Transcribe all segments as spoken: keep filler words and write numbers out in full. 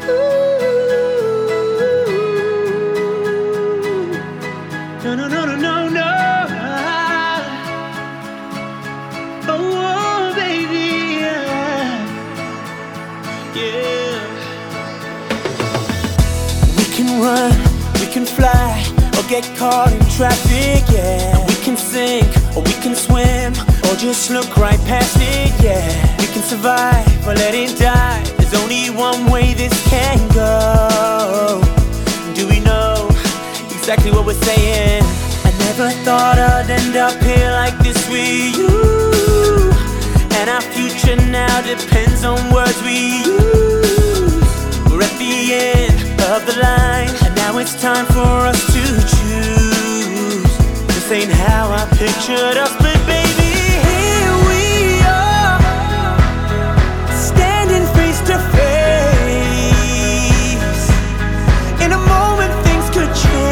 No, no, no, no, no, no. Oh, baby, yeah. Yeah. We can run, we can fly, or get caught in traffic, yeah. We can sink, or we can swim, or just look right past it, yeah. We can survive, or let it die. There's only one way this can go. Do we know exactly what we're saying? I never thought I'd end up here like this with you. And our future now depends on words we use. We're at the end of the line, and now it's time for us to choose. This ain't how I pictured us, but baby, here we are, standing face to face. In a moment things could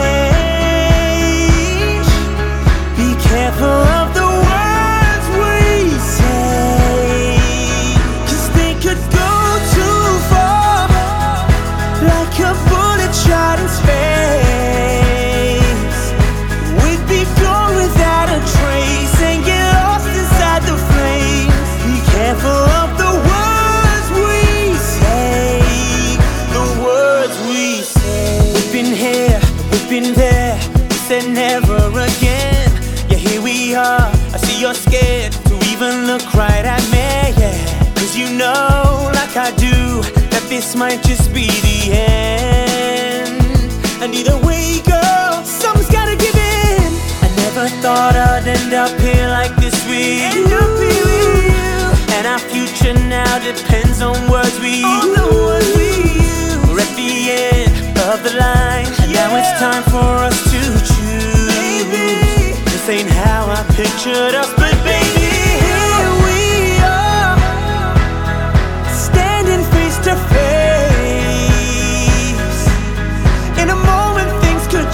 change. Be careful of the words we say, 'cause they could go too far, like a bullet shot in space. We'd be gone without a trace and get lost inside the flames. Be careful of the words we say, the words we say. We've been here, we've been there, we said never again. Yeah, here we are, I see you're scared to even look right at me, yeah. 'Cause you know, like I do, that this might just be the end. And either way you go, something's gotta give in. I never thought I'd end up here like this with you. And our future now depends on words we use. We're at the end of the line, and now it's time for us to choose. This ain't how I pictured us, but baby, here we are, standing face to face. In a moment things could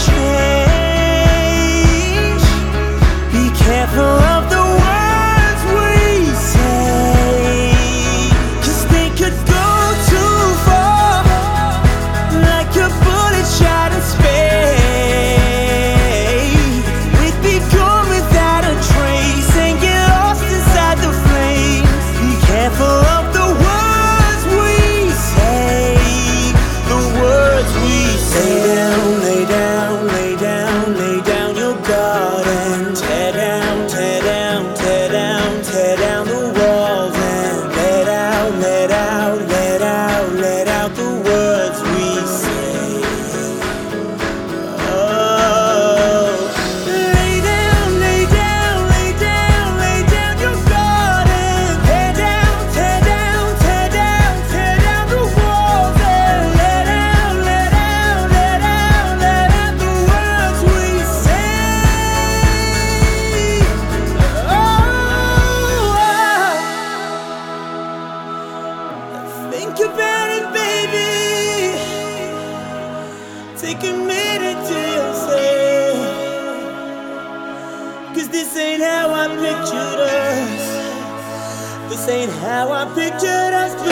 change. Be careful of the words we say, 'cause they could go too far, like a bullet shot in space. We'd be gone without a trace and get lost inside the flames. Be careful of the words we say, the words we say. Lay down, lay down, lay down, lay down your guard and tear down, tear down, tear down, tear down the walls and let out, let out, let out, let out the words we say. Oh, lay down, lay down, lay down, lay down your guard and tear down, tear down, tear down, tear down the walls and let out, let out, let out, let out the words we say. Oh, think about it, baby. Take a minute to yourself, 'cause this ain't how I pictured us. This ain't how I pictured us.